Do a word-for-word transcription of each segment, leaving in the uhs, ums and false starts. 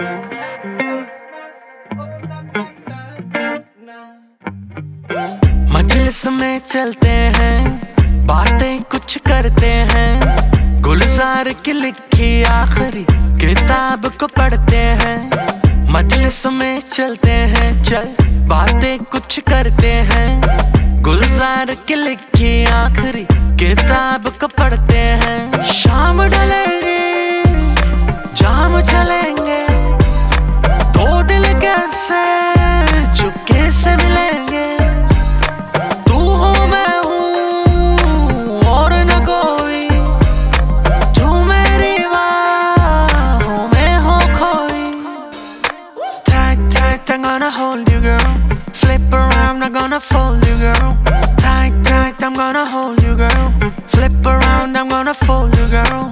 मजलिस में चलते हैं, बातें कुछ करते हैं, गुलजार की लिखी आखिरी किताब को पढ़ते हैं। मजलिस में चलते हैं, चल बातें कुछ करते हैं, गुलजार की लिखी आखिरी किताब को पढ़ते हैं। शाम ढलेगी, जाम चलेंगे, दो दिल कैसे चुपके से मिलेंगे। तू हो मैं हूँ और न कोई, तू मेरी बाहों में हो खोई। Tight, tight, I'm gonna hold you girl, flip around, I'm gonna fold you girl. Tight, tight, I'm gonna hold you girl, flip around, I'm gonna fold you girl.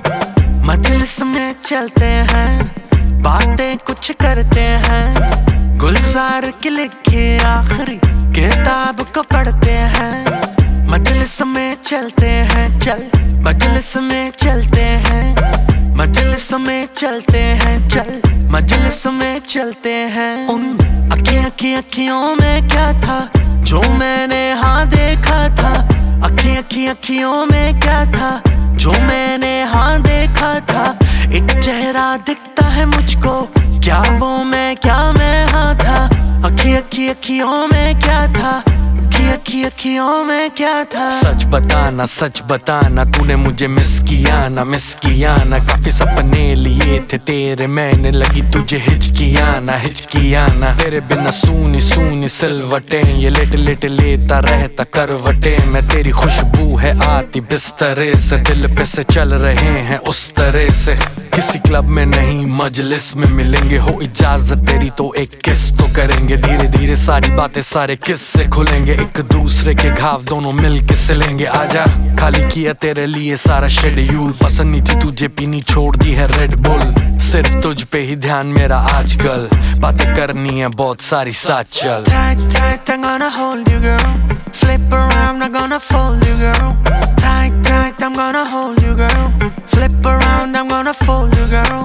मजलिस में चलते हैं, बातें कुछ करते हैं, गुलजार की लिखी आखिरी किताब को पढ़ते हैं। मजलिस में चलते हैं, चल मजलिस में चलते हैं, मजलिस में चलते हैं, चल मजलिस में चलते हैं। उन अखी अखी अखियों में क्या था जो मैंने हाँ देखा था, अखी अखी अखियों में क्या था जो मैंने हाँ देखा था। एक चेहरा दिखता है मुझको, क्या वो मैं क्या मैं हाँ था। अखी अखी अखियों में क्या था, अखी अखी अखियों में क्या था। सच बताना सच बताना, तूने मुझे मिस किया ना मिस किया ना। काफी सपने लिए थे तेरे, मैंने लगी तुझे हिचकिया ना हिचकिया ना। तेरे बिना सूनी सूनी सिलवटें, ये लेट लेट लेता रहता करवटे। मैं तेरी खुशबू है आती बिस्तरे से, दिल पे से चल रहे हैं उस तरह से। किसी क्लब में नहीं मजलिस में मिलेंगे, हो इजाजत तेरी तो एक किस तो करेंगे। धीरे धीरे सारी बातें सारे किस्से खुलेंगे, एक दूसरे के घाव दोनों मिल के सिलेंगे। आजा खाली किया तेरे लिए सारा शेड्यूल, पसंद नहीं थी तुझे पीनी छोड़ दी है रेड बुल। सिर्फ तुझ पे ही ध्यान मेरा आजकल, बातें करनी है बहुत सारी साथ चल। Tight, tight, I'm gonna hold you girl, flip around, I'm gonna fold you girl. Tight, tight, I'm gonna hold you girl, flip around, I'm gonna fold you girl.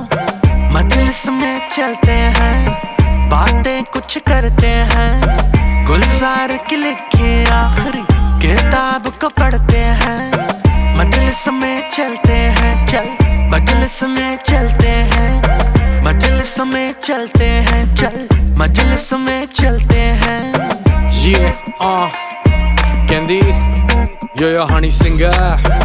मजलिस में चलते हैं, बातें कुछ करते हैं, गुलजार की लिखी आखिरी किताब को पढ़ते हैं। मजलिस में चलते हैं, चल मजलिस में चलते हैं, मजलिस में चलते हैं, चल मजलिस में चलते हैं। Yeah, uh, Candy, yo yo honey singer.